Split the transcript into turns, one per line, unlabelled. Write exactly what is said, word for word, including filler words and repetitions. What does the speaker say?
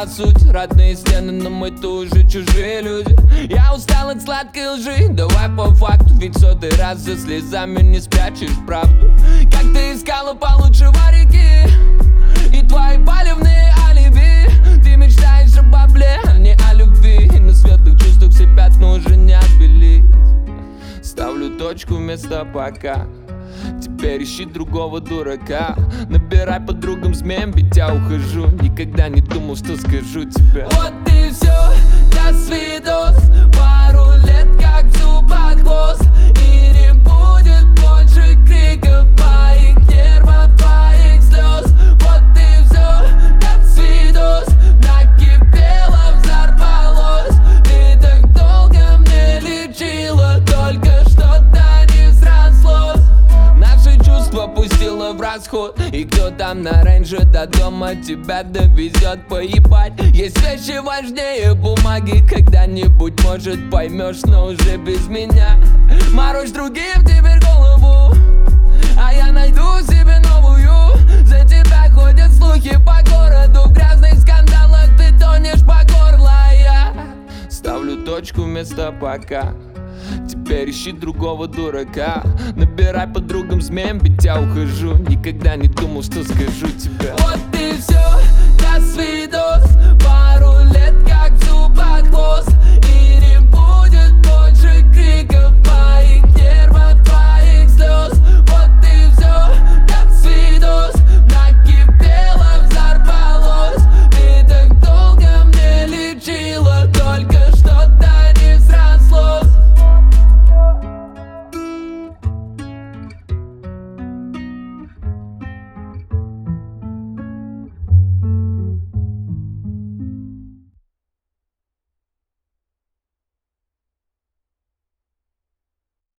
по сути родные стены, но мы-то уже чужие люди. Я устал от сладкой лжи, давай по факту, ведь сотый раз за слезами не спрячешь правду. Как ты искала получше варики и твои палевные алиби. Ты мечтаешь о бабле, а не о любви, и на светлых чувствах все пятна уже не отбелить. Ставлю точку вместо пока. Теперь ищи другого дурака. Набирай подругам змеям, ведь я ухожу. Никогда не думал, что скажу тебе. Вот и все, до свидос. Пару лет как в зубах хвост. И не будет больше криков моих нервов, твоих слез. Вот и все, до свидос. Накипело, взорвалось. Ты так долго мне лечила, только что-то не срослось. Наши чувства пустила в расход. И кто там на рейнже до дома тебя довезет, поебать. Есть вещи важнее бумаги. Когда-нибудь, может, поймешь, но уже без меня. Морочь другим теперь голову, а я найду себе новую. За тебя ходят слухи по городу. В грязных скандалах ты тонешь по горло, а я ставлю точку вместо пока. Теперь ищи другого дурака. Набирай подругам змеям, ведь я ухожу. Никогда не думал, что скажу тебе. Вот и все, до свидос.